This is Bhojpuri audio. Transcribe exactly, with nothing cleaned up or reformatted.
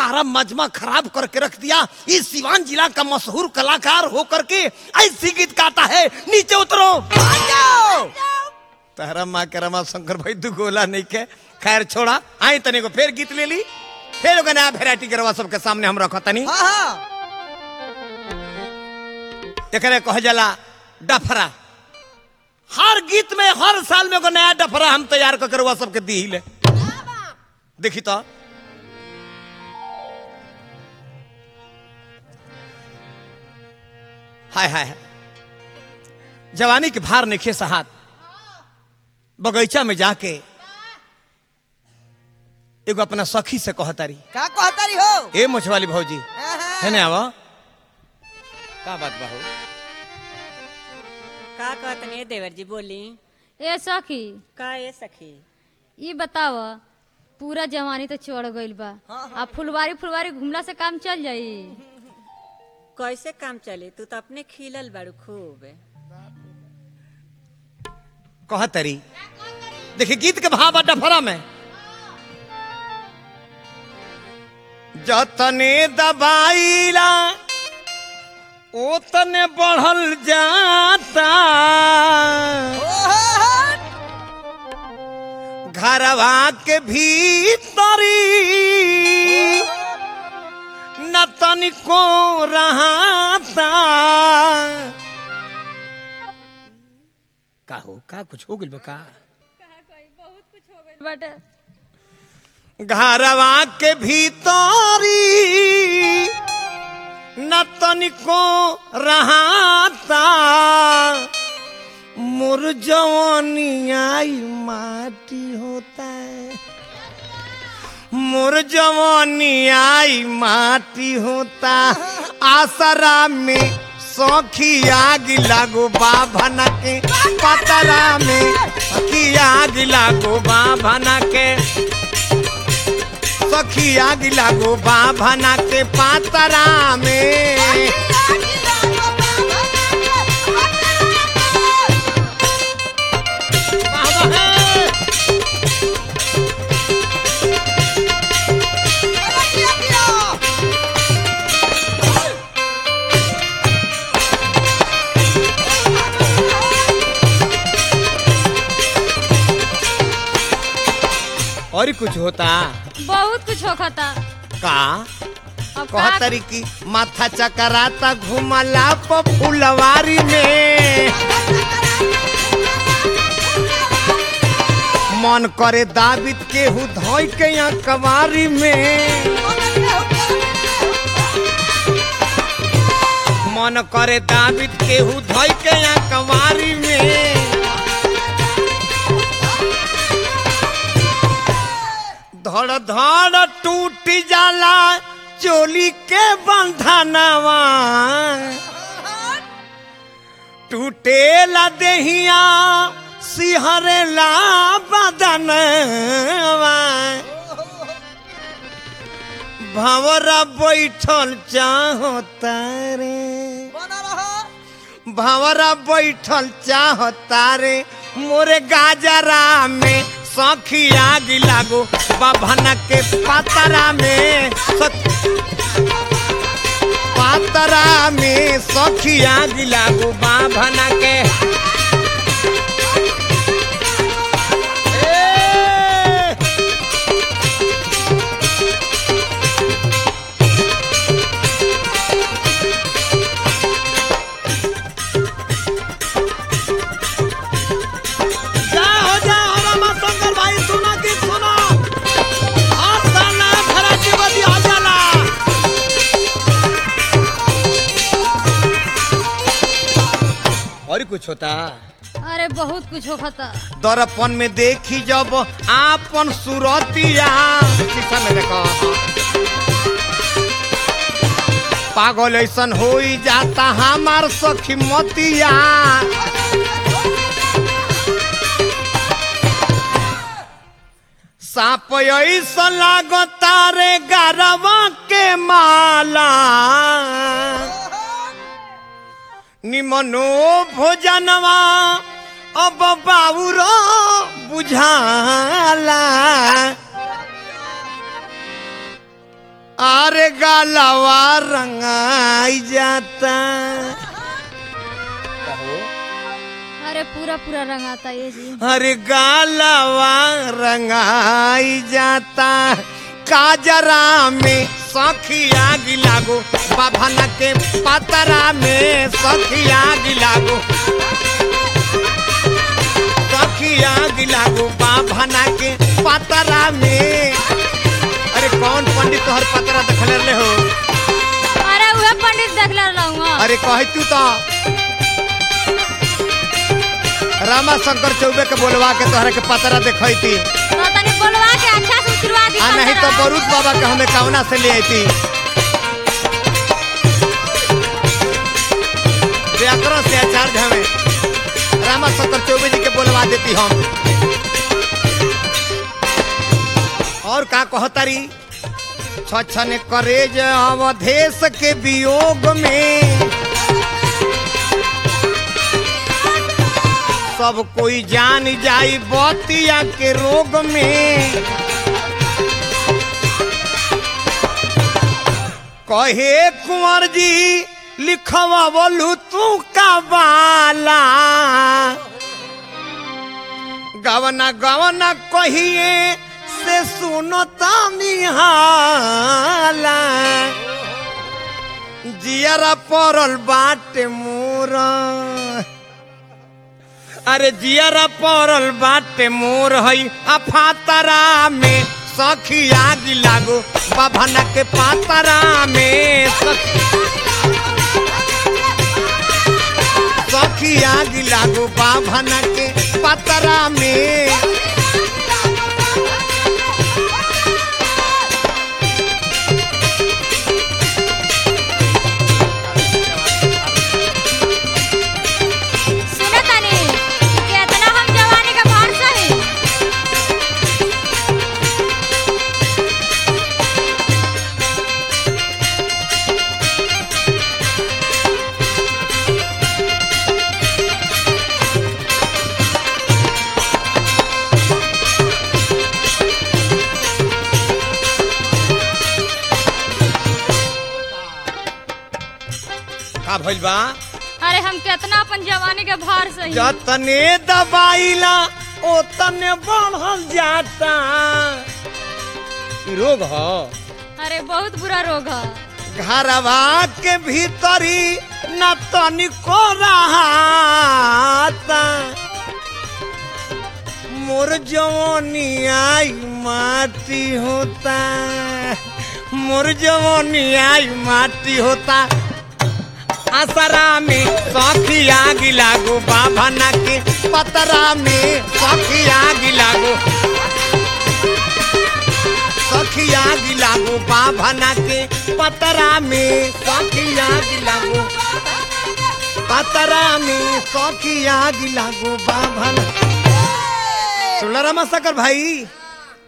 सारा मजमा खराब करके रख दिया। इस सिवान जिला का मशहूर कलाकार हो करके ऐसी गीत गाता है। नीचे उतरो। तारा माँ के रमा शंकर भाई दू गोला नहीं के। खैर छोड़ा, आई तने को फिर गीत ले ली। फिर नया वेराइटी करवा सबके सामने हम रखा तनी। एकरे कह जला डफरा। हर गीत में हर साल में को नया डफरा हम तैयार कर करवा सबके दी ले। देखी तो हाय हाय जवानी के भार निखे सहात बगीचा में जाके एगो अपना सखी से कहतारी। का कहतारी हो? ए मुछवाली भौजी है ना आवा का बात बाहू का कहतनी देवर जी बोली। ए सखी का ए सखी ये बताव पूरा जवानी तो चढ़ गइल बा। अब फुलवारी फुलवारी घुमला से काम चल जाई? कैसे काम चली? तू तो अपने खिलल बाड़ू खूब। कहतरी देखिए गीत के भाव डफरा में जतने दबाईला ओतने बढ़ल जाता घरवा के भीतरी न तनिको रहता। का हो का कुछ हो गइल बा का? बट घरवा के भीतरी न तनिको रहता मोर जवानी आई माटी होता है। मोर जवानी आई माटी होता आसरा में सौखी आग लागो बाभन के पतरा में सखी आग लागो बाभन के सखी आग लागो बाभन के पतरा में। और कुछ होता? बहुत कुछ होखता। का अब कहतरी की माथा चकराता घुमला प फुलवारी में मन करे दाबित केहू धोई के यहाँ कवारी में मन करे दाबित केहू धोई के यहाँ कवारी में धड़ धड़ टूट जाला चोली के बंधनवा टूटेला देहिया सिहरेला बदनवा भंवरा बैठल चाहता रे भंवरा बैठल चाहता रे मोरे गाजरा में सखी आग लागो बाभन के पतरा में पतरा में सखी आग लागो बाभन के। और कुछ होता? अरे बहुत कुछ होखता। दर्पण में देखी जब आपन सूरतिया शीशा में देखो पागल ऐसन हो जाता हमार सखी मतिया साप ऐसा लागता रे गरवा के माला निमनो भोजनवा अब बाबूरो बुझाला अरे गालवा रंगाई जाता। अरे पूरा पूरा रंग आता ये जी। अरे गालवा रंगाई जाता काजरा में सखिया गिलागो बाभन के पतरा में सखिया गिलागो सखिया गिलागो बाभन के पतरा में। अरे कौन पंडित तोहर पतरा देखले रहे हो? अरे वह पंडित देखले रहूंगा। अरे कह तू तो रामा शंकर चौबे के बोलवा के तोहरा के पतरा देखई थी। तो तनी बोलवा के अच्छा से उतरवा दी। आ नहीं तो बरूद बाबा के हमें कवना से ले आई थी। व्याकरण से आचार्य हमें रामा शंकर चौबे जी के बोलवा देती हम। और का कहतारी छछन करेज अवधेश के वियोग में सब कोई जान जाई बतिया के रोग में। कहे कुंवर जी लिखवा बोलू तू का बाला गवना गवना कहिए से सुनो तानिहाला जियरा परल बाटे मोरा। अरे जियरा परल बाटे मोर हई अफातरा में सखिया गिलागो बाभना के पातरा में सखिया गिलागो बाभना के पातरा में। का भइल बा? अरे हम कितना अपन जवानी के भार सही। जतने दबाइला ओतने बढ़ल जाता। रोग ह? अरे बहुत बुरा रोग है। घरवा के भीतरी न तनिको रहाता मोर जवानी आई माटी होता मोर जवानी आई माटी होता। असरा में सखिया गिलागो बाभना के पतरा में सखिया गिलागो सखिया गिलागो बाभना के पतरा में सखिया गिलागो पतरा में सखिया गिलागो बाभना। सुन रमा शंकर भाई